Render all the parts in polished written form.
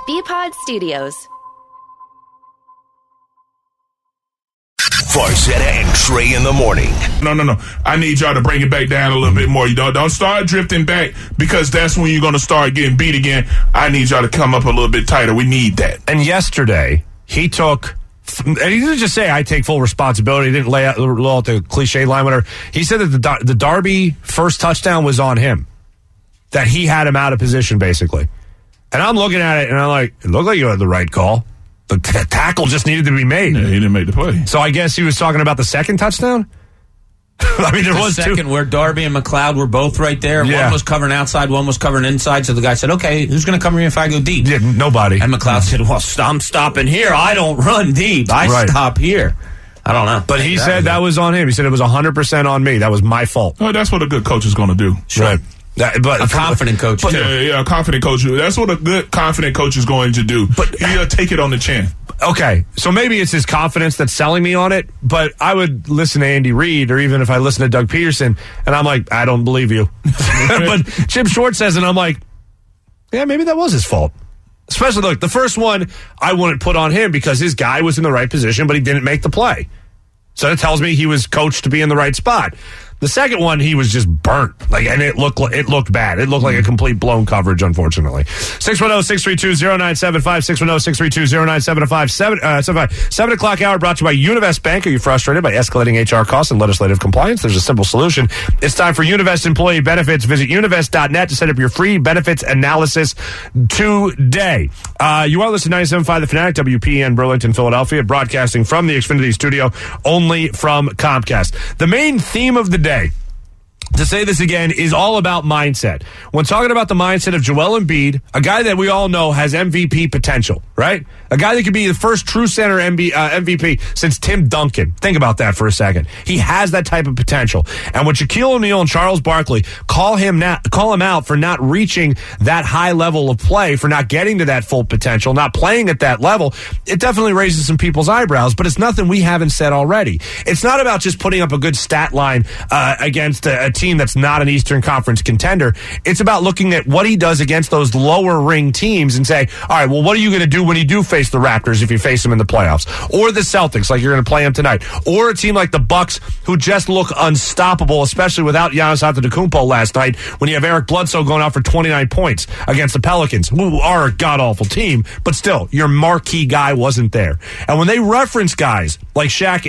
BPod Studios. Farzetta and Trey in the morning. No. I need y'all to bring it back down a little bit more. You don't start drifting back, because that's when you're going to start getting beat again. I need y'all to come up a little bit tighter. We need that. And yesterday, he took, and he didn't just say, I take full responsibility. He didn't lay out the cliche line, whatever. He said that the Darby first touchdown was on him, that he had him out of position, basically. And I'm looking at it, and I'm like, it looked like you had the right call. The tackle just needed to be made. Yeah, he didn't make the play. So I guess he was talking about the second touchdown? I mean, there was second two. Where Darby and McLeod were both right there. Yeah. One was covering outside, one was covering inside. So the guy said, okay, who's going to cover me if I go deep? Yeah, nobody. And McLeod said, well, I'm stopping here. I don't run deep. I stop here. I don't know. But he said that was on him. He said it was 100% on me. That was my fault. Oh, that's what a good coach is going to do. Sure. Right. But a confident coach, too. Yeah, a confident coach. That's what a good confident coach is going to do. But he'll take it on the chin. Okay, so maybe it's his confidence that's selling me on it, but I would listen to Andy Reid, or even if I listen to Doug Peterson, and I'm like, I don't believe you. But Jim Schwartz says, and I'm like, yeah, maybe that was his fault. Especially, look, the first one I wouldn't put on him because his guy was in the right position, but he didn't make the play. So that tells me he was coached to be in the right spot. The second one, he was just burnt, and it looked bad. It looked like a complete blown coverage, unfortunately. 610-632-0975, 610-632-0975. 7 o'clock hour brought to you by Univest Bank. Are you frustrated by escalating HR costs and legislative compliance? There's a simple solution. It's time for Univest Employee Benefits. Visit univest.net to set up your free benefits analysis today. You are listening to 97.5 The Fanatic, WPN Burlington, Philadelphia, broadcasting from the Xfinity studio, only from Comcast. The main theme of the day, to say this again, is all about mindset. When talking about the mindset of Joel Embiid, a guy that we all know has MVP potential, right? A guy that could be the first true center MVP since Tim Duncan. Think about that for a second. He has that type of potential. And when Shaquille O'Neal and Charles Barkley call him out for not reaching that high level of play, for not getting to that full potential, not playing at that level, it definitely raises some people's eyebrows, but it's nothing we haven't said already. It's not about just putting up a good stat line against a team that's not an Eastern Conference contender. It's about looking at what he does against those lower ring teams and say, all right, well, what are you going to do when you do face the Raptors if you face them in the playoffs? Or the Celtics, like you're going to play them tonight? Or a team like the Bucks, who just look unstoppable, especially without Giannis Antetokounmpo last night, when you have Eric Bledsoe going out for 29 points against the Pelicans, who are a god-awful team, but still, your marquee guy wasn't there. And when they reference guys like Shaq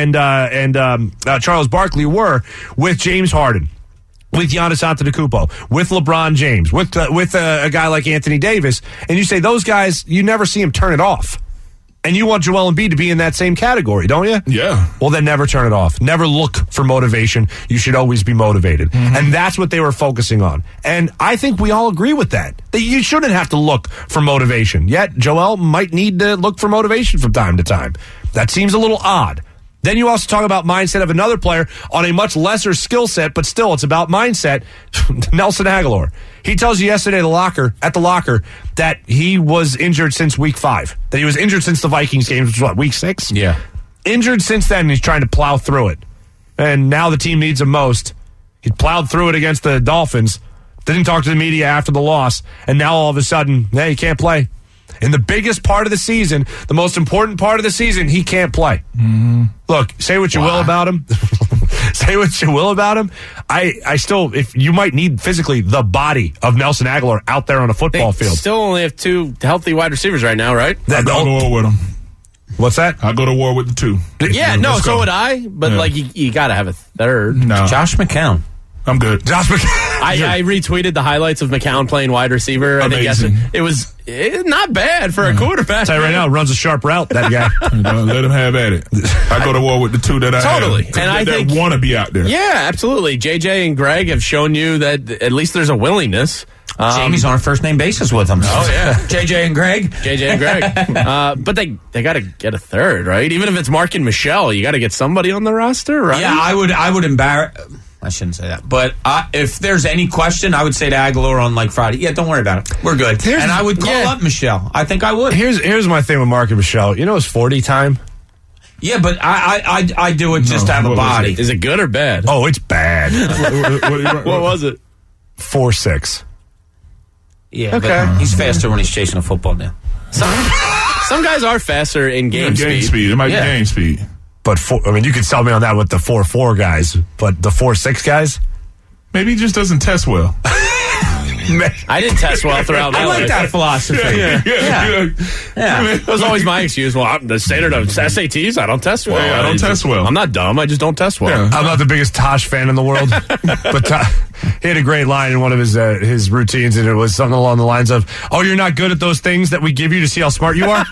and Charles Barkley were with James Harden, with Giannis Antetokounmpo, with LeBron James, with a guy like Anthony Davis, and you say those guys, you never see him turn it off. And you want Joel Embiid to be in that same category, don't you? Yeah. Well, then never turn it off. Never look for motivation. You should always be motivated. Mm-hmm. And that's what they were focusing on. And I think we all agree with that. That you shouldn't have to look for motivation. Yet, Joel might need to look for motivation from time to time. That seems a little odd. Then you also talk about mindset of another player on a much lesser skill set, but still it's about mindset. Nelson Agholor. He tells you yesterday at the locker, that he was injured since week 5. That he was injured since the Vikings game, which was what, week 6? Yeah. Injured since then, and he's trying to plow through it. And now the team needs him most. He plowed through it against the Dolphins, didn't talk to the media after the loss, and now all of a sudden, he can't play. In the biggest part of the season, the most important part of the season, he can't play. Mm-hmm. Look, say what you will about him. Say what you will about him. I still, if you might need physically the body of Nelson Agholor out there on a football field. Still only have 2 healthy wide receivers right now, right? I go to war with them. What's that? I go to war with the 2. Yeah, no, so would I. But you got to have a third. No. Josh McCown. I'm good. Josh McCown. I retweeted the highlights of McCown playing wide receiver. Amazing. I think it was not bad for a quarterback. I'll tell you right now, runs a sharp route, that guy. Let him have at it. I go to war with the 2 that I totally. have. And I think want to be out there. Yeah, absolutely. JJ and Greg have shown you that at least there's a willingness. Jamie's on a first-name basis with them. Oh, yeah. JJ and Greg. JJ and Greg. But they got to get a third, right? Even if it's Mark and Michelle, you got to get somebody on the roster, right? Yeah, I would embarrass... I shouldn't say that. But if there's any question, I would say to Agholor on Friday, yeah, don't worry about it. We're good. And I would call up Michelle. I think I would. Here's my thing with Mark and Michelle. You know it's 40 time? Yeah, but I do it just to have a body. Is it good or bad? Oh, it's bad. What was it? 4.6. Yeah, Okay. but he's faster when he's chasing a football now. Some guys are faster in game speed. It might Yeah. be game speed. But you could sell me on that with the 4.4 guys, but the 4.6 guys? Maybe he just doesn't test well. I didn't test well throughout my I like life. that philosophy. Yeah. Yeah. That was always my excuse. Well, the standard of SATs, I don't test well. Yeah, I don't test well. I'm not dumb. I just don't test well. Yeah. I'm not the biggest Tosh fan in the world, but he had a great line in one of his routines, and it was something along the lines of, "Oh, you're not good at those things that we give you to see how smart you are."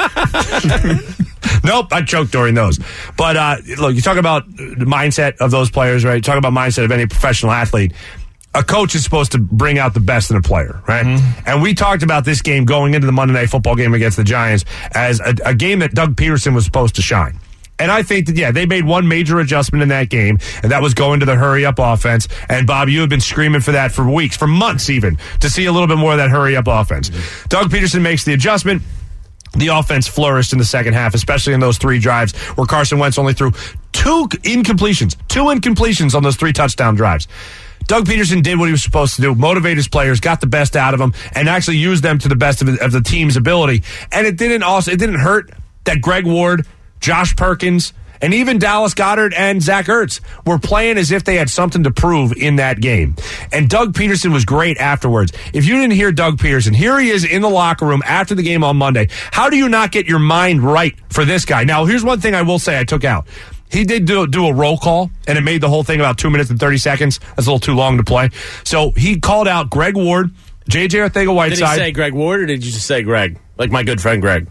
Nope, I choked during those. But look, you talk about the mindset of those players, right? Talk about mindset of any professional athlete. A coach is supposed to bring out the best in a player, right? Mm-hmm. And we talked about this game going into the Monday Night Football game against the Giants as a game that Doug Peterson was supposed to shine. And I think that, yeah, they made one major adjustment in that game, and that was going to the hurry-up offense. And, Bob, you have been screaming for that for weeks, for months even, to see a little bit more of that hurry-up offense. Mm-hmm. Doug Peterson makes the adjustment. The offense flourished in the second half, especially in those 3 drives where Carson Wentz only threw 2 incompletions on those 3 touchdown drives. Doug Peterson did what he was supposed to do, motivate his players, got the best out of them, and actually used them to the best of the team's ability. And it didn't hurt that Greg Ward, Josh Perkins, and even Dallas Goedert and Zach Ertz were playing as if they had something to prove in that game. And Doug Peterson was great afterwards. If you didn't hear Doug Peterson, here he is in the locker room after the game on Monday. How do you not get your mind right for this guy? Now, here's one thing I will say I took out. He did do a roll call, and it made the whole thing about 2 minutes and 30 seconds. That's a little too long to play. So he called out Greg Ward, J.J. Arcega-Whiteside. Did he say Greg Ward, or did you just say Greg? Like my good friend Greg.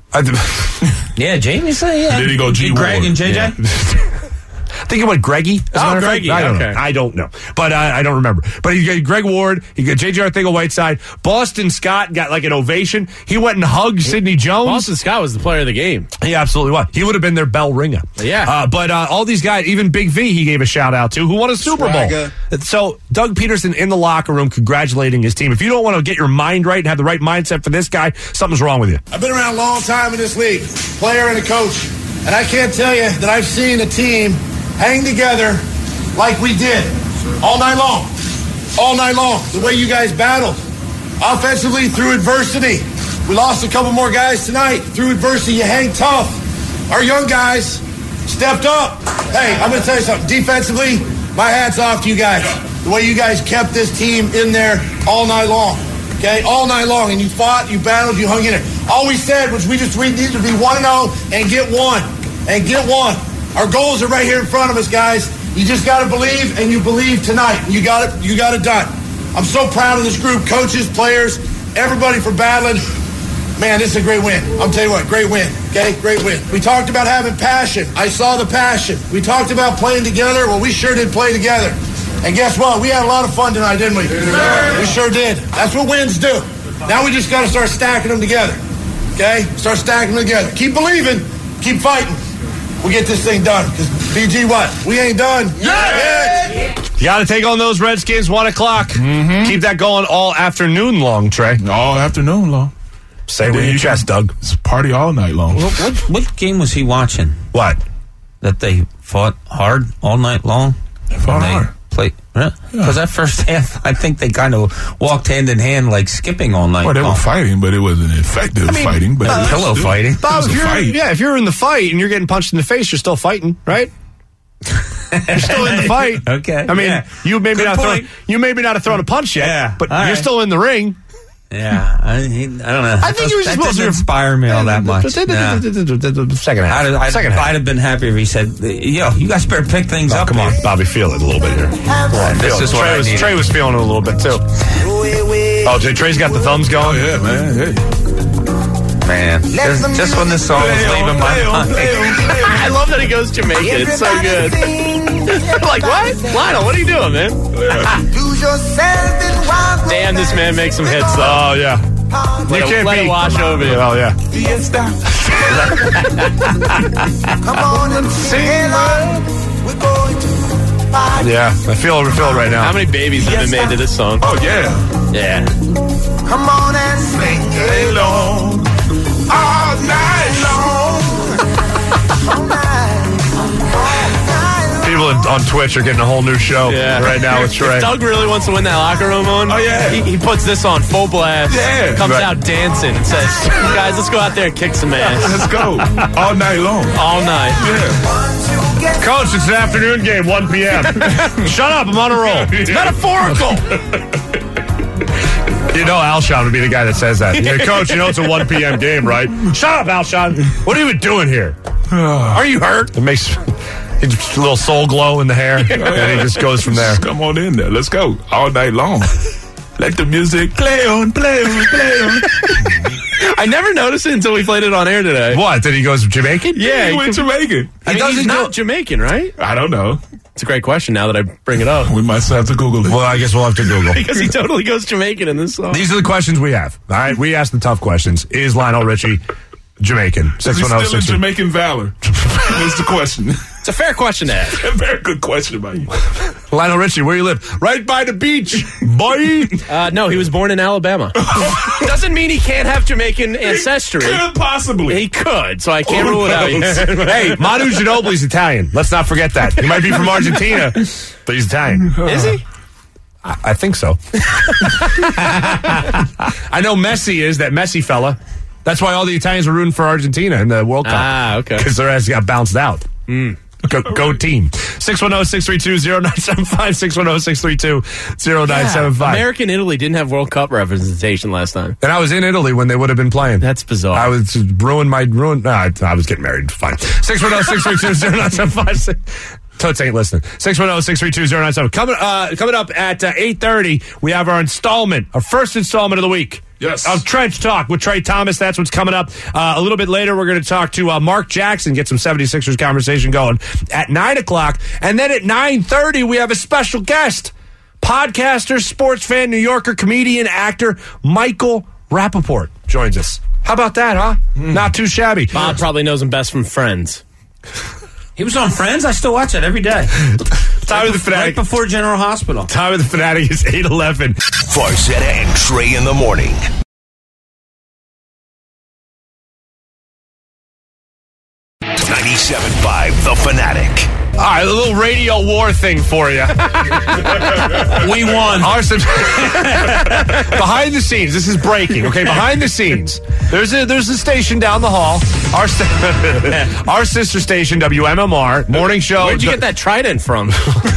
Yeah, Jamie said, yeah. Did he go G. Greg Ward? and JJ? Yeah. I think it went Greggy. Greggy. I don't know. But I don't remember. But he got Greg Ward. He got J.J. Arcega-Whiteside. Boston Scott got like an ovation. He went and hugged Sidney Jones. Boston Scott was the player of the game. He absolutely was. He would have been their bell ringer. Yeah. But all these guys, even Big V, he gave a shout out to, who won a Super Bowl. So Doug Peterson in the locker room congratulating his team. If you don't want to get your mind right and have the right mindset for this guy, something's wrong with you. I've been around a long time in this league, player and a coach, and I can't tell you that I've seen a team hang together like we did all night long. All night long. The way you guys battled. Offensively, through adversity. We lost a couple more guys tonight. Through adversity, you hang tough. Our young guys stepped up. Hey, I'm going to tell you something. Defensively, my hat's off to you guys. The way you guys kept this team in there all night long. Okay? All night long. And you fought, you battled, you hung in there. All we said was we needed to be 1-0 and get one. And get one. Our goals are right here in front of us, guys. You just got to believe, and you believe tonight. You got it done. I'm so proud of this group, coaches, players, everybody for battling. Man, this is a great win. I'm telling you what, great win. Okay, great win. We talked about having passion. I saw the passion. We talked about playing together. Well, we sure did play together. And guess what? We had a lot of fun tonight, didn't we? We sure did. That's what wins do. Now we just got to start stacking them together. Okay? Start stacking them together. Keep believing. Keep fighting. We'll get this thing done. Because, BG, what? We ain't done. Yeah. You got to take on those Redskins 1 o'clock. Mm-hmm. Keep that going all afternoon long, Trey. All afternoon long. Say it with your chest, Doug. It's a party all night long. What game was he watching? What? That they fought hard all night long? They fought hard. Because that first half, I think they kind of walked hand in hand, like skipping all night. Well, they long. were fighting, but it wasn't effective fighting. But pillow fighting. Bob, It was a fight. if you're in the fight and you're getting punched in the face, you're still fighting, right? You're still in the fight. Okay. I mean, yeah. you maybe not have thrown a punch yet, Yeah. but All you're right. still in the ring. Yeah, I don't know. I think he was that supposed doesn't to inspire me all that much. Nah. Second half. Second half. I'd have been happy if he said, "Yo, you guys better pick things up." Come on, here." Bobby, feel it a little bit here. This is what I needed. Trey was feeling it a little bit too. Oh, Trey's got the thumbs going. Yeah, man. Hey. Man, just when this song was leaving my mind. I love that he goes Jamaican. It's so good. Like, what? Lionel, what are you doing, man? Damn, this man makes some hits, though. Oh yeah. Let it wash over you. Oh yeah. Come on and sing. We're going to Yeah, I feel it right now. How many babies have been made to this song? Oh, yeah. Yeah. come on and sing Alone. All night long. all night. People in on Twitch are getting a whole new show right now with Trey. If Doug really wants to win that locker room on, he puts this on full blast. Yeah. Comes out dancing and says, guys, let's go out there and kick some ass. Let's go. All night long. All night. Yeah. Coach, it's an afternoon game, 1 p.m. Shut up, I'm on a roll. It's metaphorical. You know Alshon would be the guy that says that. Hey, Coach, you know it's a 1 p.m. game, right? Shut up, Alshon. What are you doing here? Are you hurt? It makes a little soul glow in the hair, and he just goes from there. Come on in there. Let's go. All night long. Let the music play on, play on, play on. I never noticed it until we played it on air today. What? That he goes Jamaican? Yeah. He went Jamaican. I mean, he's not Jamaican, right? I don't know. It's a great question now that I bring it up. We might have to Google it. Well, I guess we'll have to Google. Because he totally goes Jamaican in this song. These are the questions we have. All right, we ask the tough questions. Is Lionel Richie Jamaican? Is he still in Jamaican valor? That's the question. It's a fair question to ask. A very good question by you. Lionel Richie, where you live? Right by the beach, boy. No, he was born in Alabama. Doesn't mean he can't have Jamaican ancestry. He could possibly. He could, so I can't rule it out yet. Hey, Manu Ginobili's Italian. Let's not forget that. He might be from Argentina, but he's Italian. Is he? I think so. I know Messi is that Messi fella. That's why all the Italians were rooting for Argentina in the World Cup. Ah, okay. Because their ass got bounced out. Go team. 610-632-0975, 610-632-0975. America and Italy didn't have World Cup representation last time. And I was in Italy when they would have been playing. That's bizarre. I was I was getting married. Fine. 610-632-0975. Totes ain't listening. 610-632-0975. Coming up at 8:30, we have our first installment of the week. Yes. Of Trench Talk with Trey Thomas. That's what's coming up. A little bit later, we're going to talk to Mark Jackson, get some 76ers conversation going at 9 o'clock. And then at 9:30, we have a special guest. Podcaster, sports fan, New Yorker, comedian, actor, Michael Rappaport joins us. How about that, huh? Not too shabby. Bob probably knows him best from Friends. He was on Friends. I still watch it every day. Time of the Fanatic. Right before General Hospital. Time of the Fanatic is 8:11. Farcetta and Trey in the morning. 97.5 The Fanatic. All right, a little radio war thing for you. We won. Behind the scenes, this is breaking. Okay, behind the scenes, there's a station down the hall. Our sister station, WMMR morning show. Where'd you get that trident from?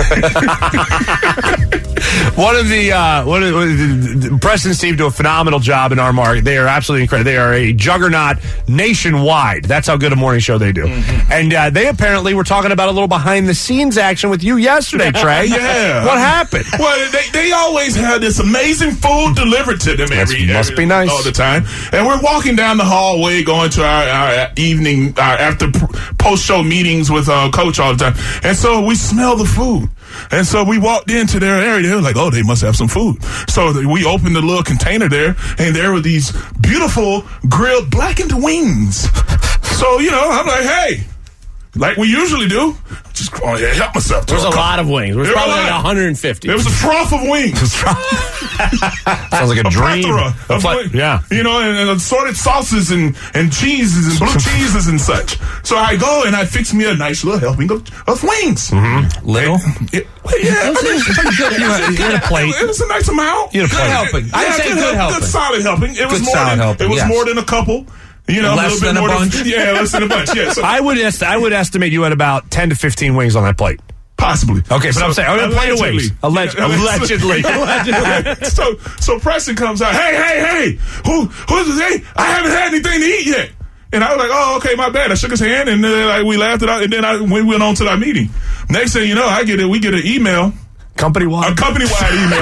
One of the Preston and Steve do a phenomenal job in our market. They are absolutely incredible. They are a juggernaut nationwide. That's how good a morning show they do. Mm-hmm. And they apparently were talking about a little behind the scenes action with you yesterday, Trey. Yeah. What happened? Well, they always have this amazing food delivered to them must be nice all the time. And we're walking down the hallway going to our evening, after post-show meetings with Coach all the time. And so we smell the food. And so we walked into their area. They were like, oh, they must have some food. So we opened the little container there, and there were these beautiful grilled blackened wings. So, I'm like, hey, like we usually do, just help myself. There's a lot of wings. There's probably like 150. There was a trough of wings. Sounds like a dream. Yeah. And assorted sauces and cheeses and blue cheeses and such. So I go and I fix me a nice little helping of wings. Mm-hmm. Little? You had a plate. It was a nice amount. You had a plate. Good helping. I'd say good helping. Good solid helping. It was more than a couple. Less than a bunch. Less than a bunch. Yeah. So. I would estimate you had about 10 to 15 wings on that plate. Possibly. Okay, but I'm saying, a plate of wings. Allegedly. So Preston comes out. Hey, who's this? I haven't had anything to eat yet. And I was like, oh, okay, my bad. I shook his hand and we laughed it out. And then we went on to our meeting. Next thing you know, we get an email. Company-wide? A company-wide email.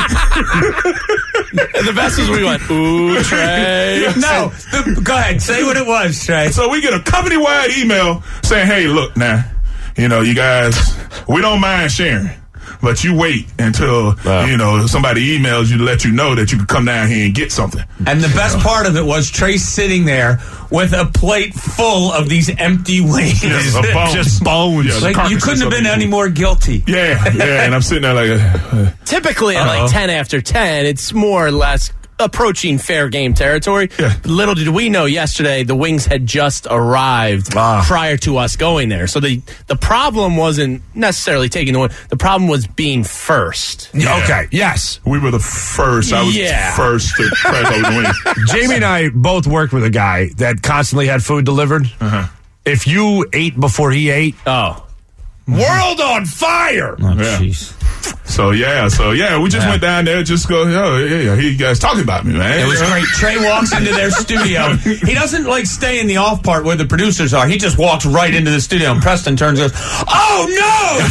The best is we went, ooh, Trey. No, go ahead. Say what it was, Trey. So we get a company-wide email saying, hey, look, now, you guys, we don't mind sharing. But you wait until, somebody emails you to let you know that you can come down here and get something. And the best part of it was Trey sitting there with a plate full of these empty wings. Yes, just bones. Yeah, like you couldn't have been any more guilty. Yeah, and I'm sitting there like... Typically at like 10 after 10, it's more or less approaching fair game territory. Yeah. Little did we know yesterday the wings had just arrived prior to us going there. So the problem wasn't necessarily taking the win. The problem was being first. Yeah. Okay, yes. We were the first. I was first to crack open the wings. Jamie and I both worked with a guy that constantly had food delivered. Uh-huh. If you ate before he ate, world on fire. Oh, jeez. So we just went down there, just go, you guys talking about me, man. It was great. Trey walks into their studio. He doesn't stay in the off part where the producers are. He just walks right into the studio, and Preston turns and goes, "Oh no!"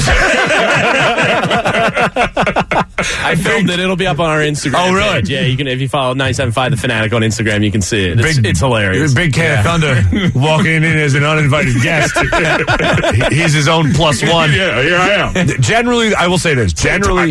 I filmed it. It'll be up on our Instagram. Oh, really? Page. Yeah, you can. If you follow 975 The Fanatic on Instagram, you can see it. It's hilarious. Big Can of Thunder walking in as an uninvited guest. He's his own +1. Yeah, here I am. Generally, I will say this. Generally,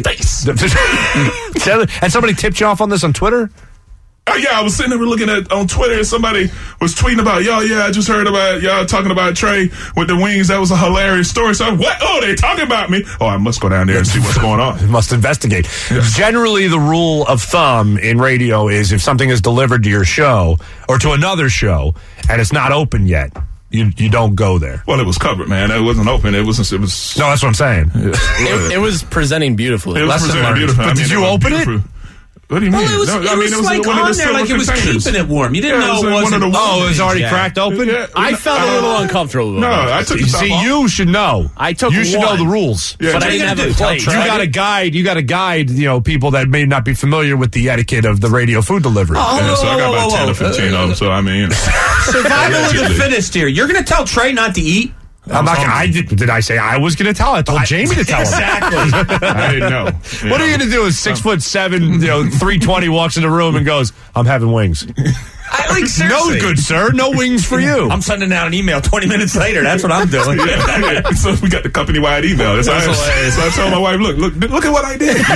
and somebody tipped you off on this on Twitter? Oh, yeah, I was sitting there looking on Twitter, and somebody was tweeting about, I just heard about y'all talking about Trey with the wings. That was a hilarious story. So, what? Oh, they talking about me. Oh, I must go down there and see what's going on. Must investigate. Yes. Generally, the rule of thumb in radio is if something is delivered to your show or to another show and it's not open yet, you don't go there. Well, it was covered, man. It wasn't open. It was. No, that's what I'm saying. It was presenting beautifully. It was presenting beautifully. But did you open it? What do you mean? Well, it was on there, it was keeping it warm. You didn't know it wasn't. It was already cracked open? Yeah. I felt a little uncomfortable. No, I took the top off. You should know. You should know the rules. Yeah, but I didn't have a plate. You got to guide, people that may not be familiar with the etiquette of the radio food delivery. So I got about 10 or 15 of them, so I mean. Survival of the fittest here. You're going to tell Trey not to eat? I'm not. Did I say I was going to tell? I told Jamie to tell him. Exactly. I didn't know. What are you going to do? Is 6'7", 320 walks in the room and goes, "I'm having wings." No, good sir. No wings for you. I'm sending out an email 20 minutes later. That's what I'm doing. So we got the company-wide email. So I told my wife, look at what I did.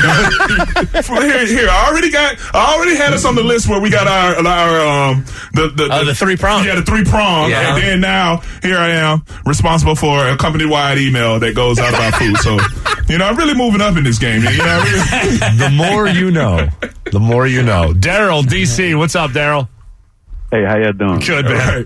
Here, I already had us on the list where we got the 3 prongs. Yeah, the 3 prongs. Yeah. And then now here I am responsible for a company-wide email that goes out about food. So I'm really moving up in this game. The more you know. The more you know. Daryl, DC, what's up, Daryl? Hey, how y'all doing? Good, man. Right.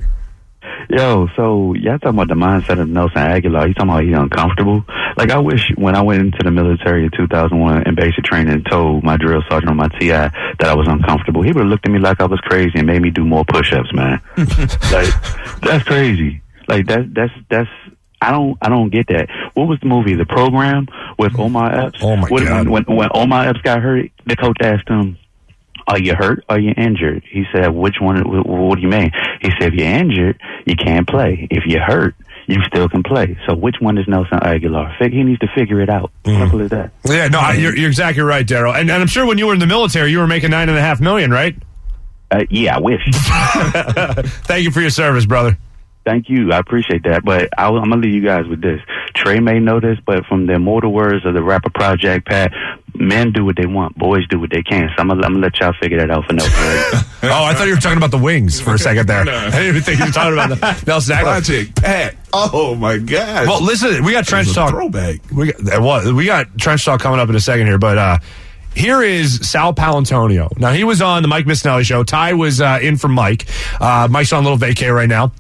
Yo, so y'all talking about the mindset of Nelson Aguilar. You talking about he's uncomfortable? I wish when I went into the military in 2001 in basic training and told my drill sergeant on my TI that I was uncomfortable, he would have looked at me like I was crazy and made me do more push-ups, man. That's crazy. That's I don't get that. What was the movie? The Program with Omar Epps? Oh my God. When Omar Epps got hurt, the coach asked him, "Are you hurt or are you injured?" He said, "Which one? What do you mean?" He said, "If you're injured, you can't play. If you're hurt, you still can play. So which one is Nelson Aguilar? He needs to figure it out. Simple as that." Yeah, no, you're exactly right, Daryl. And I'm sure when you were in the military, you were making $9.5 million, right? Yeah, I wish. Thank you for your service, brother. Thank you. I appreciate that. But I'm going to leave you guys with this. Trey may know this, but from the immortal words of the rapper Project Pat, men do what they want. Boys do what they can. So I'm going to let y'all figure that out for Nelson. Oh, I thought you were talking about the wings for a second there. I didn't even think you were talking about the Nelson Aguilar. Project Pat. Oh, my God. Well, listen, we got Trench Talk. Throwback. We got Trench Talk coming up in a second here, but here is Sal Paolantonio. Now, he was on the Mike Missinelli show. Ty was in for Mike. Mike's on a little vacay right now.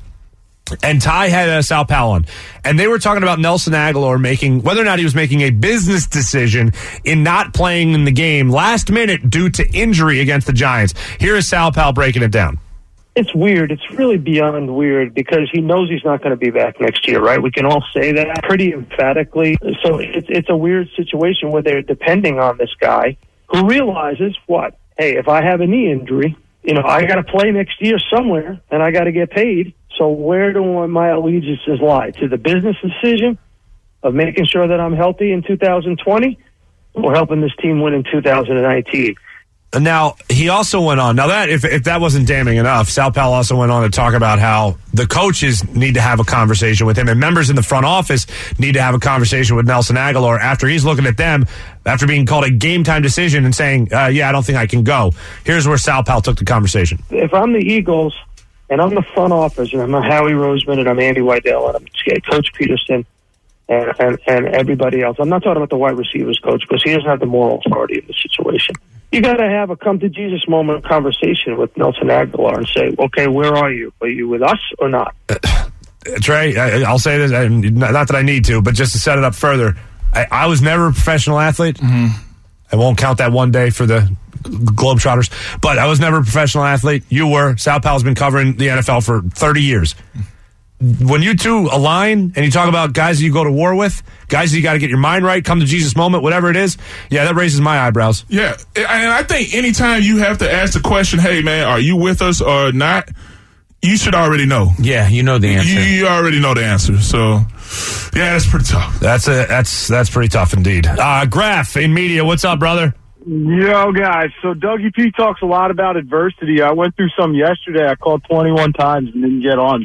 And Ty had Sal Palin, and they were talking about Nelson Aguilar whether or not he was making a business decision in not playing in the game last minute due to injury against the Giants. Here is Sal Pal breaking it down. It's weird. It's really beyond weird because he knows he's not going to be back next year, right? We can all say that pretty emphatically. So it's a weird situation where they're depending on this guy who realizes what? Hey, if I have a knee injury, I got to play next year somewhere and I got to get paid. So where do my allegiances lie? To the business decision of making sure that I'm healthy in 2020 or helping this team win in 2019? Now, he also went on. Now, that if that wasn't damning enough, Sal Pal also went on to talk about how the coaches need to have a conversation with him and members in the front office need to have a conversation with Nelson Aguilar after he's looking at them after being called a game-time decision and saying, yeah, I don't think I can go. Here's where Sal Pal took the conversation. If I'm the Eagles and I'm the front office and I'm Howie Roseman and I'm Andy Weidel and I'm Coach Peterson and everybody else, I'm not talking about the wide receivers coach because he doesn't have the moral authority in the situation. You got to have a come to Jesus moment conversation with Nelson Aguilar and say, okay, where are you? Are you with us or not? Trey, I'll say this, not that I need to, but just to set it up further, I was never a professional athlete. Mm-hmm. I won't count that one day for the Globetrotters, but I was never a professional athlete. You were. Sal Powell's been covering the NFL for 30 years. When you two align and you talk about guys that you go to war with, guys that you got to get your mind right, come to Jesus moment, whatever it is, yeah, that raises my eyebrows. Yeah, and I think anytime you have to ask the question, hey, man, are you with us or not, you should already know. Yeah, you know the answer. You already know the answer. So, yeah, that's pretty tough. That's pretty tough indeed. Graf in media, what's up, brother? Yo, guys. So Dougie P talks a lot about adversity. I went through some yesterday. I called 21 times and didn't get on.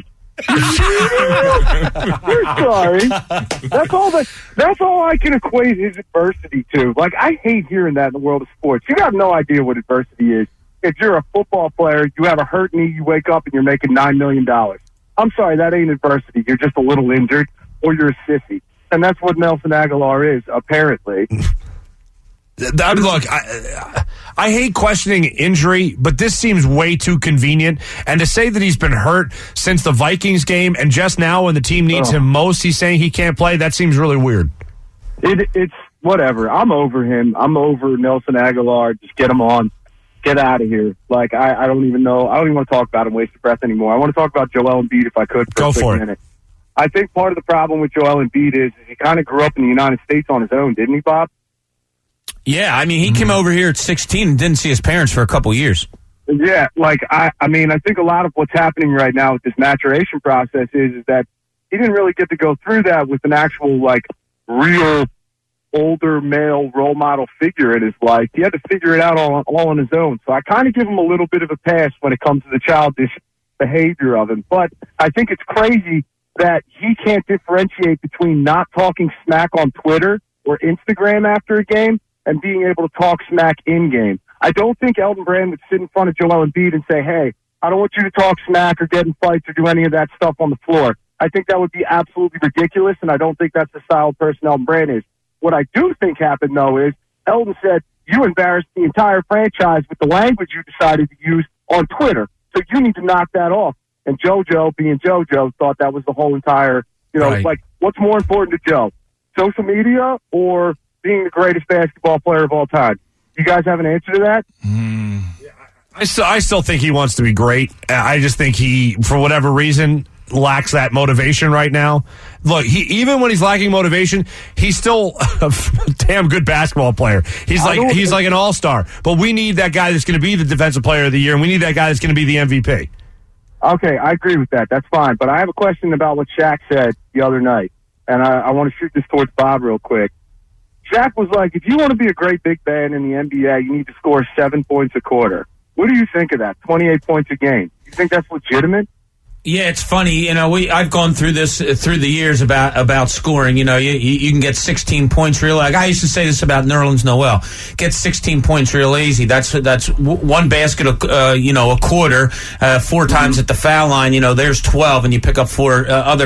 You're sorry. That's all I can equate his adversity to. Like, I hate hearing that in the world of sports. You have no idea what adversity is. If you're a football player, you have a hurt knee, you wake up and you're making $9 million. I'm sorry, that ain't adversity. You're just a little injured or you're a sissy. And that's what Nelson Aguilar is, apparently. Look, I hate questioning injury, but this seems way too convenient. And to say that he's been hurt since the Vikings game and just now when the team needs him most, he's saying he can't play, that seems really weird. It's whatever. I'm over him. I'm over Nelson Aguilar. Just get him on. Get out of here. Like, I don't even know. I don't even want to talk about him, waste of breath anymore. I want to talk about Joel Embiid if I could for a quick minute. I think part of the problem with Joel Embiid is he kind of grew up in the United States on his own, didn't he, Bob? Yeah, I mean, he came over here at 16 and didn't see his parents for a couple years. Yeah, like, I mean, I think a lot of what's happening right now with this maturation process is that he didn't really get to go through that with an actual, like, real older male role model figure in his life. He had to figure it out all on his own. So I kind of give him a little bit of a pass when it comes to the childish behavior of him. But I think it's crazy that he can't differentiate between not talking smack on Twitter or Instagram after a game and being able to talk smack in-game. I don't think Elton Brand would sit in front of Joel Embiid and say, hey, I don't want you to talk smack or get in fights or do any of that stuff on the floor. I think that would be absolutely ridiculous, and I don't think that's the style of person Elton Brand is. What I do think happened, though, is Elton said, you embarrassed the entire franchise with the language you decided to use on Twitter, so you need to knock that off. And JoJo, being JoJo, thought that was the whole entire, like, what's more important to Joe? Social media or being the greatest basketball player of all time? You guys have an answer to that? I still think he wants to be great. I just think he, for whatever reason, lacks that motivation right now. Look, even when he's lacking motivation, he's still a damn good basketball player. He's like an all-star. But we need that guy that's going to be the defensive player of the year, and we need that guy that's going to be the MVP. Okay, I agree with that. That's fine. But I have a question about what Shaq said the other night, and I want to shoot this towards Bob real quick. Shaq was like, if you want to be a great big man in the NBA, you need to score 7 points a quarter. What do you think of that? 28 points a game. You think that's legitimate? Yeah, it's funny. I've gone through this through the years about scoring. You can get 16 points real. Like I used to say this about Nerlens Noel. Get 16 points real easy. That's one basket, a quarter, 4 times at the foul line. There's 12, and you pick up 4 other.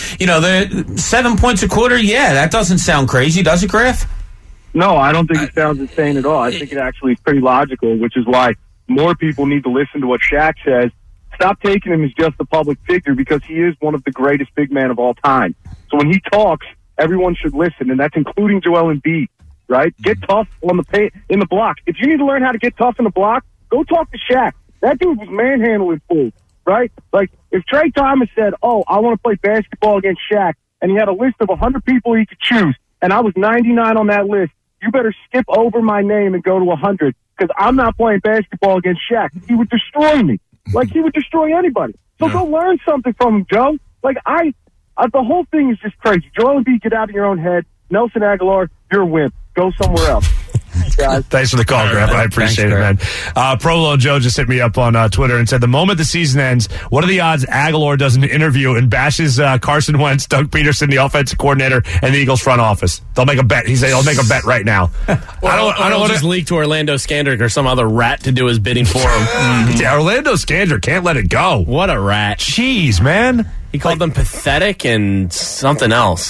The 7 points a quarter. Yeah, that doesn't sound crazy, does it, Graf? No, I don't think it sounds insane at all. I think it actually is pretty logical, which is why more people need to listen to what Shaq says. Stop taking him as just a public figure because he is one of the greatest big men of all time. So when he talks, everyone should listen, and that's including Joel Embiid, right? Get tough on in the block. If you need to learn how to get tough in the block, go talk to Shaq. That dude was manhandling fools, right? Like, if Trey Thomas said, I want to play basketball against Shaq, and he had a list of 100 people he could choose, and I was 99 on that list, you better skip over my name and go to 100 because I'm not playing basketball against Shaq. He would destroy me. Like, he would destroy anybody. So go learn something from him, Joe. Like, the whole thing is just crazy. Joel Embiid, get out of your own head. Nelson Aguilar, you're a wimp. Go somewhere else. Thanks for the call, Graf. I appreciate it, man. Prolo Joe just hit me up on Twitter and said, the moment the season ends, what are the odds Aguilar does an interview and bashes Carson Wentz, Doug Peterson, the offensive coordinator, and the Eagles front office? They'll make a bet. He said, I'll make a bet right now. I don't want to leak to Orlando Skandrick or some other rat to do his bidding for him. Yeah, Orlando Skandrick can't let it go. What a rat. Jeez, man. He called them pathetic and something else.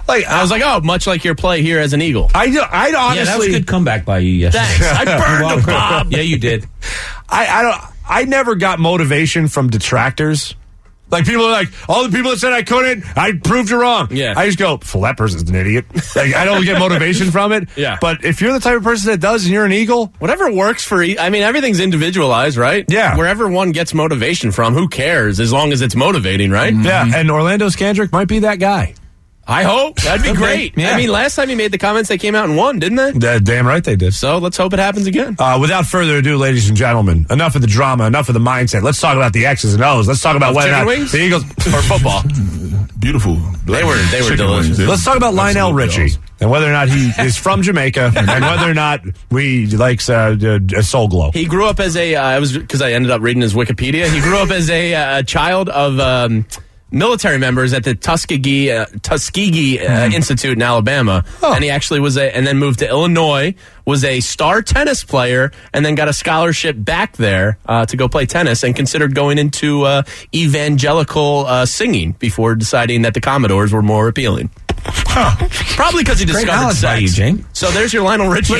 Like I was like, oh, much like your play here as an Eagle. I honestly. Yeah, that was a good comeback by you yesterday. Thanks. I burned him, Bob. Yeah, you did. I never got motivation from detractors. Like, people are like, all the people that said I couldn't, I proved you wrong. Yeah. I just go, Fleppers is an idiot. Like, I don't get motivation from it. Yeah. But if you're the type of person that does and you're an Eagle, Whatever works for I mean, everything's individualized, right? Yeah. Wherever one gets motivation from, who cares as long as it's motivating, right? yeah, and Orlando Scandrick might be that guy. I hope. That'd be great. Yeah. I mean, last time he made the comments, they came out and won, didn't they? Damn right they did. So let's hope it happens again. Without further ado, ladies and gentlemen, enough of the drama, enough of the mindset. Let's talk about the X's and O's. Let's talk about whether or not Chicken wings? the Eagles Or football. Beautiful. They were Chicken delicious. wings, yeah. Let's talk about Lionel Absolute Richie balls. and whether or not he is from Jamaica and whether or not he likes Soul Glow. He grew up as because I ended up reading his Wikipedia. He grew up as a child of military members at the Tuskegee Institute in Alabama, and he actually and then moved to Illinois. Was a star tennis player, and then got a scholarship back there to go play tennis, and considered going into evangelical singing before deciding that the Commodores were more appealing. Probably because he discovered knowledge by you, sex. Jane. So there's your Lionel Richie.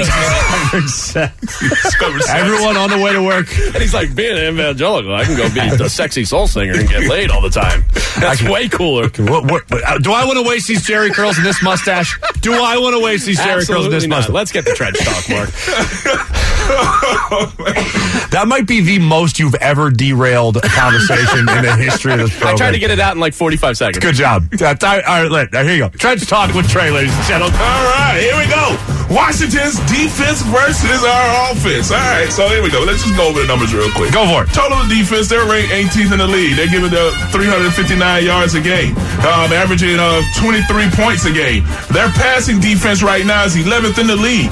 Everyone on the way to work. And he's like, being an evangelical, I can go be the sexy soul singer and get laid all the time. That's way cooler. Do I want to waste these Jerry curls and this mustache? Do I want to waste these Jerry curls and this Absolutely not. mustache? Let's get the trench talk, Mark. That might be the most you've ever derailed a conversation in the history of this program. I tried to get it out in like 45 seconds. Good job. All right, here you go. Trench talk with Trey, ladies and gentlemen. All right, here we go. Washington's defense versus our offense. All right, so here we go. Let's just go over the numbers real quick. Go for it. Total defense, they're ranked 18th in the league. They're giving up 359 yards a game, averaging 23 points a game. Their passing defense right now is 11th in the league,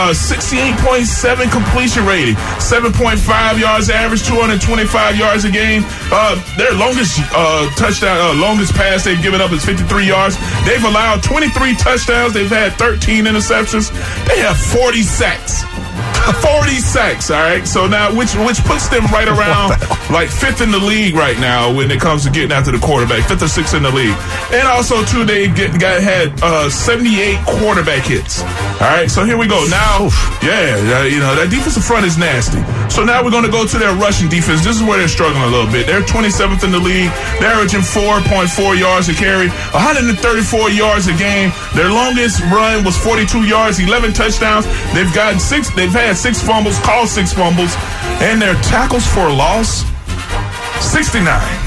68.7 completion rating, 7.5 yards average, 225 yards a game. Their longest longest pass they've given up is 53 yards. They've allowed 23 touchdowns. They've had 13 interceptions. They have 40 sacks. 40 sacks, all right? So now, which puts them right around like 5th in the league right now when it comes to getting after the quarterback, 5th or 6th in the league. And also, too, they had 78 quarterback hits. All right, so here we go. Now, that defensive front is nasty. So now we're going to go to their rushing defense. This is where they're struggling a little bit. They're 27th in the league. They're averaging 4.4 yards a carry, 134 yards a game. Their longest run was 42 yards, 11 touchdowns. They've had 6 fumbles, caused 6 fumbles, and their tackles for loss, 69.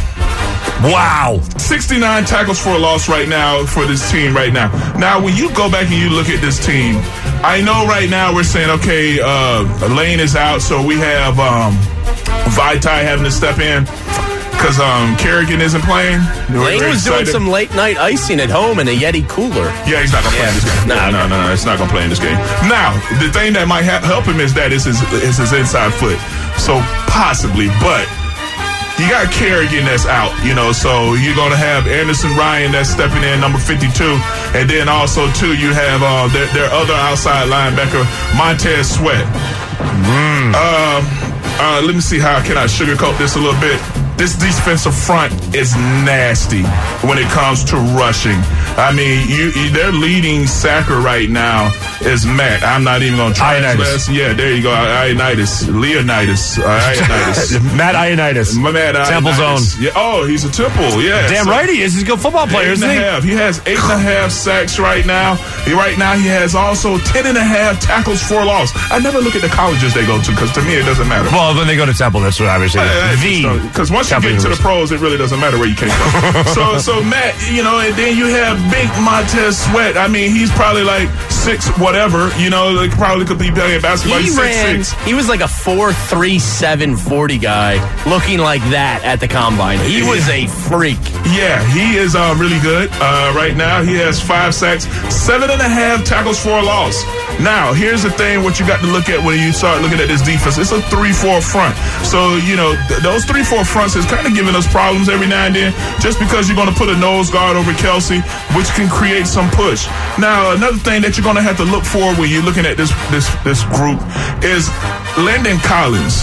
Wow. 69 tackles for a loss right now for this team right now. Now, when you go back and you look at this team, I know right now we're saying, okay, Lane is out, so we have Vaitai having to step in because Kerrigan isn't playing. Lane was doing some late night icing at home in a Yeti cooler. Yeah, he's not going to play in this game. No, it's not going to play in this game. Now, the thing that might help him is that it's his inside foot. So possibly, but you got Kerrigan that's out, so you're going to have Anderson Ryan that's stepping in, number 52. And then also, too, you have their other outside linebacker, Montez Sweat. Let me see how can I sugarcoat this a little bit. This defensive front is nasty when it comes to rushing. I mean, their leading sacker right now is Matt. I'm not even going to try this. Yeah, there you go. Leonidas. Matt Ioannidis. Temple Zone. Yeah. Oh, he's a Temple. Yeah. Damn right he is. He's a good football player, isn't he? He has 8.5 sacks right now. He has also 10.5 tackles for loss. I never look at the colleges they go to because to me it doesn't matter. Well, when they go to Temple, that's what obviously. Because once you get to the pros, it really doesn't matter where you came from. so Matt, and then you have big Montez Sweat. I mean, he's probably like 6 whatever. Like probably could be playing basketball. He's 6'6". He was like a 4.37 40 guy, looking like that at the combine. He was a freak. Yeah, he is really good right now. He has 5 sacks, 7.5 tackles for a loss. Now, here's the thing: what you got to look at when you start looking at this defense, it's a 3-4 front. So those 3-4 fronts is kind of giving us problems every now and then, just because you're going to put a nose guard over Kelsey, which can create some push. Now, another thing that you're going to have to look for when you're looking at this group is Landon Collins,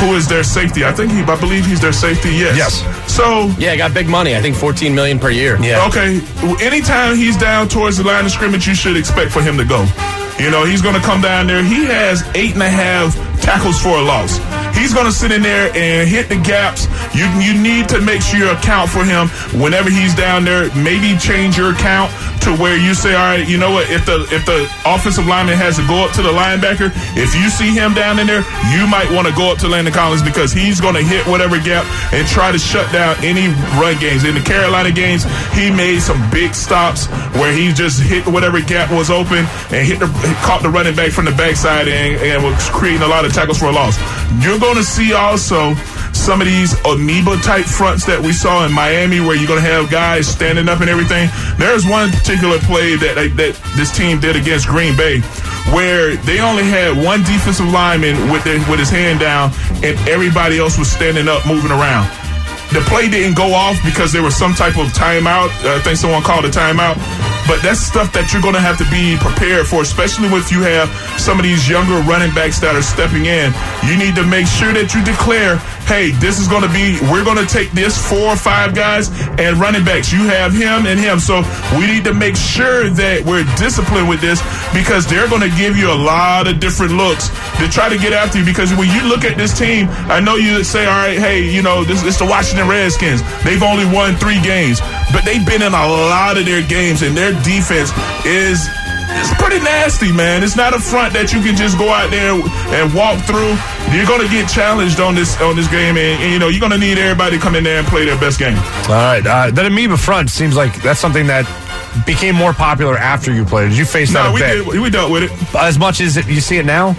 who is their safety. I believe he's their safety. Yes. So yeah, got big money. I think $14 million per year. Yeah. Okay. Anytime he's down towards the line of scrimmage, you should expect for him to go. He's going to come down there. He has 8.5 tackles for a loss. He's going to sit in there and hit the gaps. You need to make sure you account for him whenever he's down there. Maybe change your count to where you say, all right, you know what? If the offensive lineman has to go up to the linebacker, if you see him down in there, you might want to go up to Landon Collins because he's going to hit whatever gap and try to shut down any run games. In the Carolina games, he made some big stops where he just hit whatever gap was open and caught the running back from the backside and was creating a lot of tackles for a loss. You're going to see also some of these amoeba-type fronts that we saw in Miami where you're going to have guys standing up and everything. There's one particular play that this team did against Green Bay where they only had one defensive lineman with his hand down and everybody else was standing up, moving around. The play didn't go off because there was some type of timeout. I think someone called a timeout. But that's stuff that you're going to have to be prepared for, especially if you have some of these younger running backs that are stepping in. You need to make sure that you declare, hey, we're going to take this 4 or 5 guys and running backs. You have him and him. So we need to make sure that we're disciplined with this because they're going to give you a lot of different looks to try to get after you. Because when you look at this team, I know you say, all right, hey, this is the Washington Redskins. They've only won 3 games, but they've been in a lot of their games, and their defense is pretty nasty, man. It's not a front that you can just go out there and walk through. You're going to get challenged on this game, and you're going to need everybody to come in there and play their best game. All right. That amoeba front seems like that's something that became more popular after you played. Did you face that? No, we dealt with it. As much as you see it now?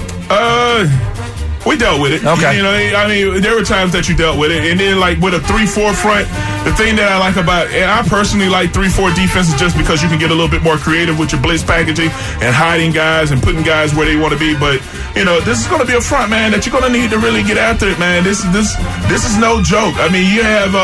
We dealt with it. Okay. There were times that you dealt with it. And then, with a 3-4 front, the thing that I like about it, and I personally like 3-4 defenses just because you can get a little bit more creative with your blitz packaging and hiding guys and putting guys where they want to be. But, this is going to be a front, man, that you're going to need to really get after it, man. This is no joke. I mean, you have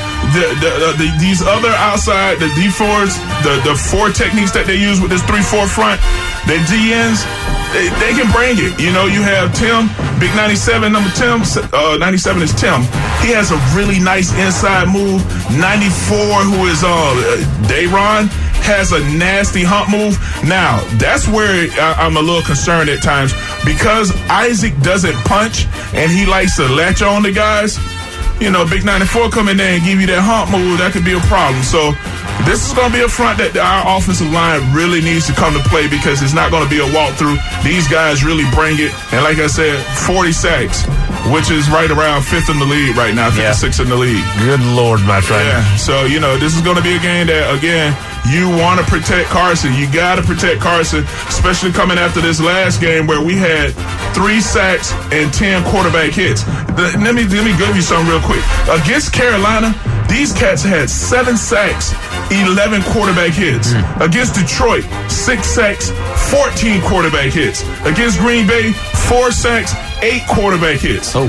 these other outside, the D4s, the 4 techniques that they use with this 3-4 front, the DNs, they can bring it. You have Tim, Big 97, number Tim. 97 is Tim. He has a really nice inside move. 94, who is Dayron, has a nasty hump move. Now, that's where I'm a little concerned at times because Isaac doesn't punch and he likes to latch on to guys. Big 94 come in there and give you that hump move, that could be a problem. So this is going to be a front that our offensive line really needs to come to play because it's not going to be a walkthrough. These guys really bring it. And like I said, 40 sacks, which is right around 5th in the league right now, 56th in the league. Good Lord, my friend. Yeah, so, this is going to be a game that, again, you want to protect Carson. You got to protect Carson, especially coming after this last game where we had 3 sacks and 10 quarterback hits. Let me give you something real quick. Against Carolina, these cats had 7 sacks, 11 quarterback hits. Against Detroit, 6 sacks, 14 quarterback hits. Against Green Bay, 4 sacks, 8 quarterback hits. So,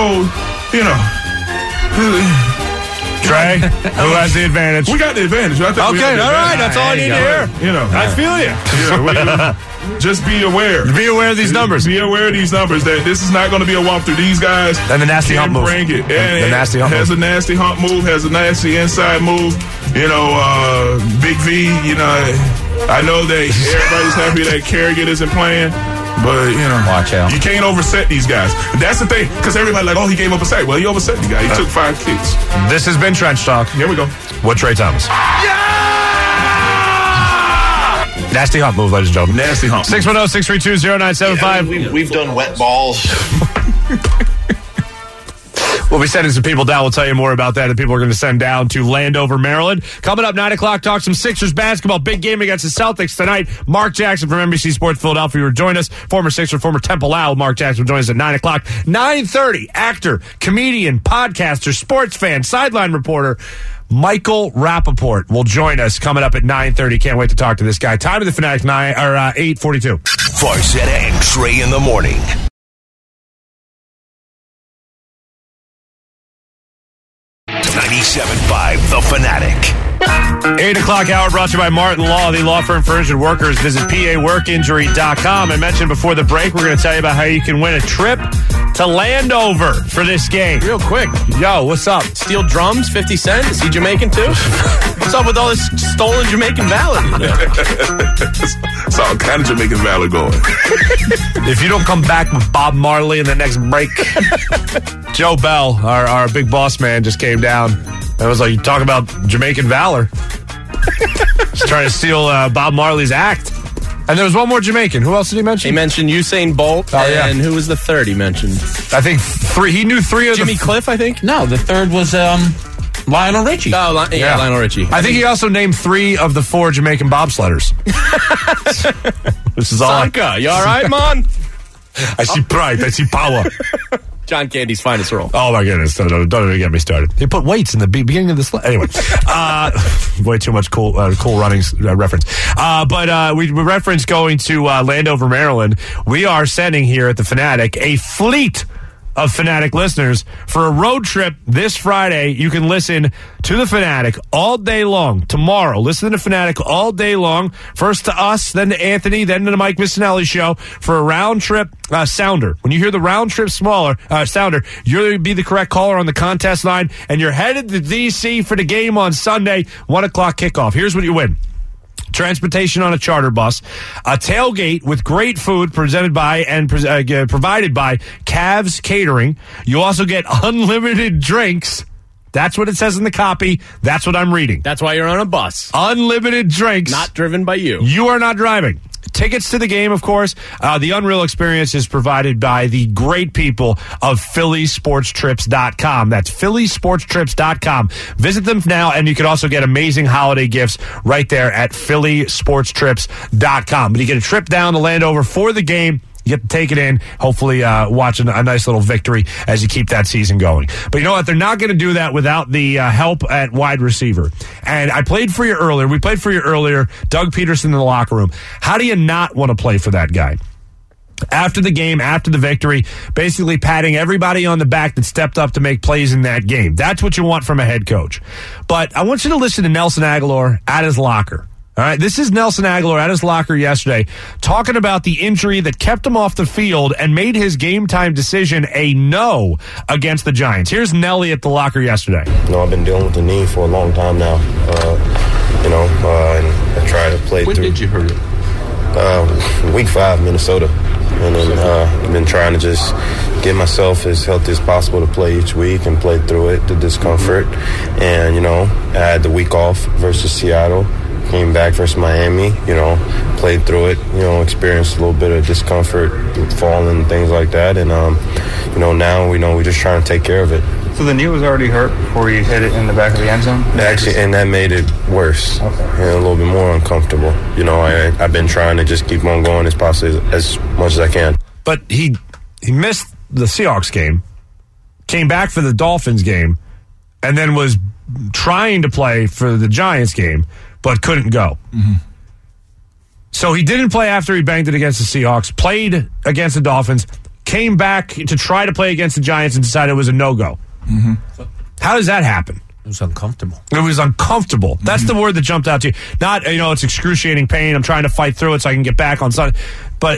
Trey, who has the advantage? We got the advantage. I think okay, all right. That's all I need to hear. I feel you. Just be aware. Be aware of these numbers. Be aware of these numbers. That this is not going to be a walkthrough. These guys and the nasty hump move. Bring it. And the nasty hump has a nasty hump move. Has a nasty inside move. Big V. I know that everybody's happy that Kerrigan isn't playing. But, watch out. You can't overset these guys. That's the thing, because everybody he gave up a sack. Well, he overset the guy. He took 5 kicks. This has been Trench Talk. Here we go. With Trey Thomas. Yeah! Nasty hump move, ladies and gentlemen. Nasty hump. 610-632-0975. We've done wet balls. We'll be sending some people down. We'll tell you more about that. The people are going to send down to Landover, Maryland. Coming up, 9 o'clock, talk some Sixers basketball. Big game against the Celtics tonight. Mark Jackson from NBC Sports Philadelphia will join us. Former Sixer, former Temple Owl. Mark Jackson will join us at 9 o'clock. 9:30, actor, comedian, podcaster, sports fan, sideline reporter, Michael Rappaport will join us coming up at 9:30. Can't wait to talk to this guy. Time of the Fanatic 8:42. Farzetta and Trey in the morning. 97.5 The Fanatic. 8 o'clock hour brought to you by Martin Law, the law firm for injured workers. Visit PAWorkinjury.com. I mentioned before the break, we're going to tell you about how you can win a trip to Landover for this game. Real quick. Yo, what's up? Steel drums, 50 Cent. Is he Jamaican too? What's up with all this stolen Jamaican valor? It's all kind of Jamaican valor going. If you don't come back with Bob Marley in the next break, Joe Bell, our big boss man, just came down and was like, you talk about Jamaican valor. He's trying to steal Bob Marley's act. And there was one more Jamaican. Who else did he mention? He mentioned Usain Bolt. And who was the third he mentioned? I think three. He knew three of Jimmy Cliff, I think? No, the third was Lionel Richie. Oh, Lionel Richie. I think he also named 3 of the 4 Jamaican bobsledders. This is all. Sanka, you all right, man? I see pride. I see power. John Candy's finest role. Oh, my goodness. Don't even get me started. He put weights in the beginning of this. Anyway. Way too much cool runnings reference. But we referenced going to Landover, Maryland. We are sending here at the Fanatic a fleet of Fanatic listeners for a road trip this Friday. You can listen to the Fanatic all day long. Tomorrow, listen to Fanatic all day long. First to us, then to Anthony, then to the Mike Missinelli Show for a round trip sounder. When you hear the round trip sounder, you'll be the correct caller on the contest line, and you're headed to D.C. for the game on Sunday, 1 o'clock kickoff. Here's what you win. Transportation on a charter bus, a tailgate with great food presented by and provided by Cavs Catering. You also get unlimited drinks. That's what it says in the copy. That's what I'm reading. That's why you're on a bus. Unlimited drinks. Not driven by you. You are not driving. Tickets to the game, of course. The Unreal Experience is provided by the great people of PhillySportsTrips.com. That's PhillySportsTrips.com. Visit them now, and you can also get amazing holiday gifts right there at PhillySportsTrips.com. But you get a trip down to Landover for the game. You get to take it in, hopefully watching a nice little victory as you keep that season going. But you know what? They're not going to do that without the help at wide receiver. And I played for you earlier. We played for you earlier, Doug Peterson in the locker room. How do you not want to play for that guy? After the game, after the victory, basically patting everybody on the back that stepped up to make plays in that game. That's what you want from a head coach. But I want you to listen to Nelson Agholor at his locker. All right, this is Nelson Agholor at his locker yesterday talking about the injury that kept him off the field and made his game time decision a no against the Giants. Here's Nelly at the locker yesterday. I've been dealing with the knee for a long time now, and I try to play through. When did you hurt it? Week 5, Minnesota. And then I've been trying to just get myself as healthy as possible to play each week and play through it, the discomfort. And, I had the week off versus Seattle. Came back versus Miami, played through it, experienced a little bit of discomfort, falling and things like that. And, now we're just trying to take care of it. So the knee was already hurt before you hit it in the back of the end zone? Actually, and that made it worse and a little bit more uncomfortable. I've been trying to just keep on going as much as I can. But he missed the Seahawks game, came back for the Dolphins game, and then was trying to play for the Giants game, but couldn't go. Mm-hmm. So he didn't play after he banged it against the Seahawks, played against the Dolphins, came back to try to play against the Giants and decided it was a no-go. Mm-hmm. How does that happen? It was uncomfortable. It was uncomfortable. Mm-hmm. That's the word that jumped out to you. Not, it's excruciating pain. I'm trying to fight through it so I can get back on Sunday. But,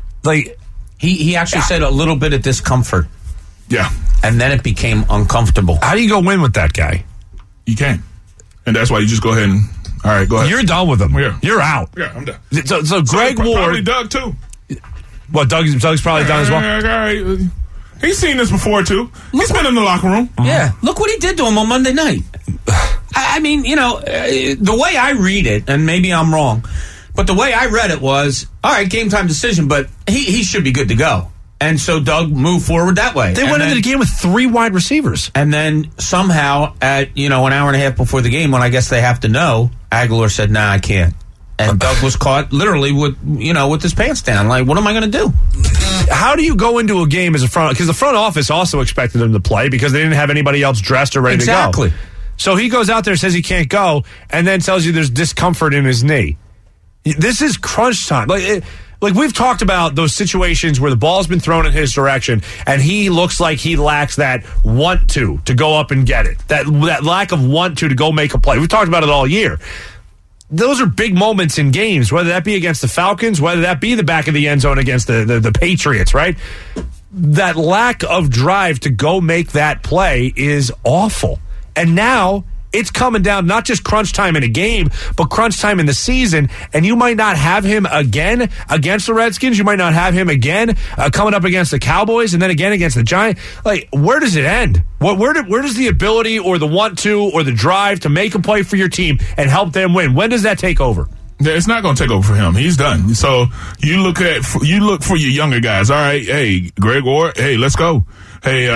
He actually said a little bit of discomfort. Yeah. And then it became uncomfortable. How do you go win with that guy? You can't. And that's why you just go ahead and... All right, go ahead. You're done with him. Yeah. You're out. Yeah, I'm done. So Greg Ward... Probably Doug, too. What, Doug's probably done as well? All right. He's seen this before, too. He's been in the locker room. Yeah. Look what he did to him on Monday night. I mean, the way I read it, and maybe I'm wrong, but the way I read it was, all right, game time decision, but he should be good to go. And so Doug moved forward that way. They went into the game with 3 wide receivers. And then somehow at, an hour and a half before the game, when I guess they have to know, Agholor said, nah, I can't. And Doug was caught literally with his pants down. Like, what am I going to do? How do you go into a game as a front? Because the front office also expected him to play because they didn't have anybody else dressed or ready to go. Exactly. So he goes out there, says he can't go, and then tells you there's discomfort in his knee. This is crunch time. Like, we've talked about those situations where the ball's been thrown in his direction and he looks like he lacks that want to go up and get it. That lack of want to go make a play. We've talked about it all year. Those are big moments in games, whether that be against the Falcons, whether that be the back of the end zone against the Patriots, right? That lack of drive to go make that play is awful. And now it's coming down not just crunch time in a game, but crunch time in the season, and you might not have him again against the Redskins. You might not have him again coming up against the Cowboys, and then again against the Giants. Like, where does it end? Where does the ability or the want to or the drive to make a play for your team and help them win, when does that take over? It's not going to take over for him. He's done. So you look for your younger guys. All right, hey, Greg Ward, hey, let's go. Hey,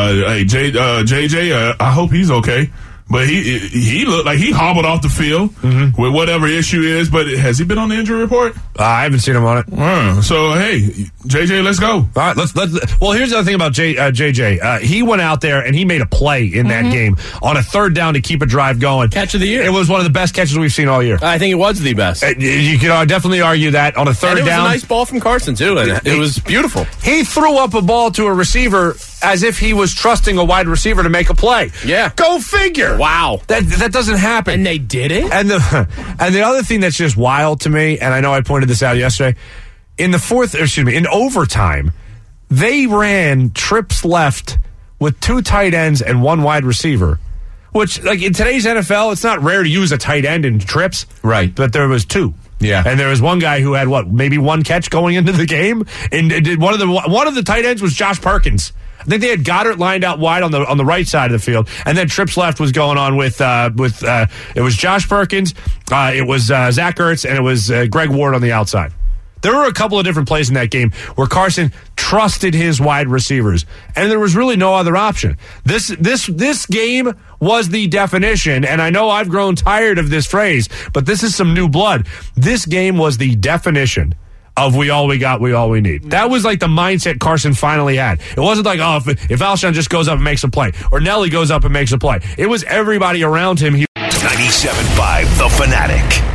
JJ, I hope he's okay. But he looked like he hobbled off the field with whatever issue is. But has he been on the injury report? I haven't seen him on it. So, hey, JJ, let's go. All right, let's. Well, here's the other thing about JJ. He went out there and he made a play in that game on a third down to keep a drive going. Catch of the year. It was one of the best catches we've seen all year. I think it was the best. You can definitely argue that on a third down. It was a nice ball from Carson, too. And it was beautiful. He threw up a ball to a receiver as if he was trusting a wide receiver to make a play. Yeah. Go figure. Wow. That doesn't happen. And they did it? And the other thing that's just wild to me, and I know I pointed this out yesterday, in overtime, they ran trips left with 2 tight ends and 1 wide receiver, which, like, in today's NFL, it's not rare to use a tight end in trips. Right. But there was 2. Yeah. And there was one guy who had maybe 1 catch going into the game, and one of the tight ends was Josh Perkins. I think they had Goddard lined out wide on the right side of the field, and then trips left was going on with it was Josh Perkins, it was Zach Ertz, and it was Greg Ward on the outside. There were a couple of different plays in that game where Carson trusted his wide receivers, and there was really no other option. This game was the definition, and I know I've grown tired of this phrase, but this is some new blood. This game was the definition of we all we got, we all we need. That was like the mindset Carson finally had. It wasn't like, oh, if Alshon just goes up and makes a play, or Nelly goes up and makes a play. It was everybody around him. 97.5 The Fanatic.